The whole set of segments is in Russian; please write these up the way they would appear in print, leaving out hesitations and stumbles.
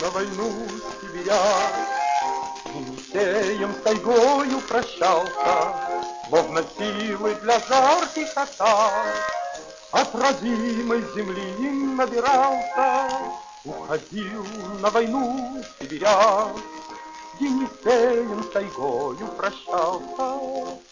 на войну сибиряк. Енисеем с тайгою прощался, словно силы для жарких атак. От родимой земли набирался, уходил на войну сибиряк. Енисеем с тайгою прощался.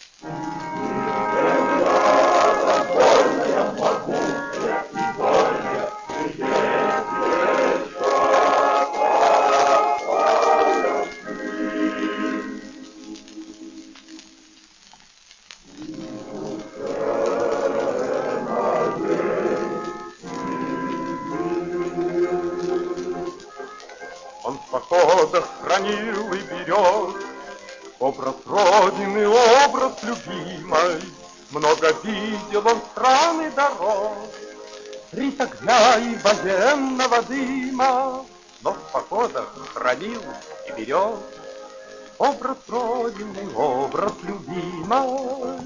Он в походах хранил и берег образ Родины, образ любимой. Много видел он стран и дорог, средь огня и военного дыма, но в походах хранил и берег образ Родины, образ любимой.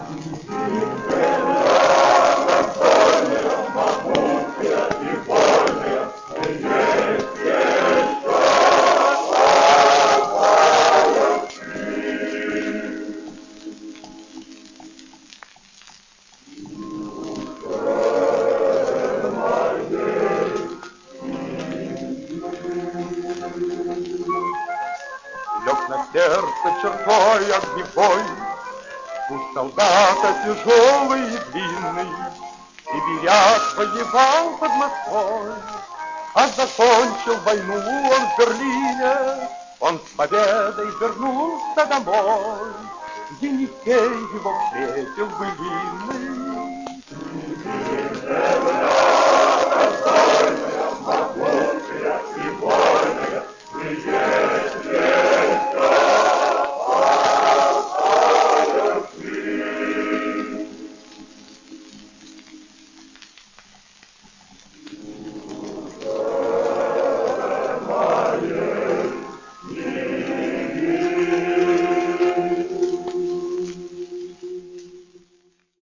Лег на сердце чертой огневой, пусть солдата тяжелый и длинный, сибиряк воевал под Москвой, а закончил войну он в Берлине, он с победой вернулся домой. Енисей его встретил былинный.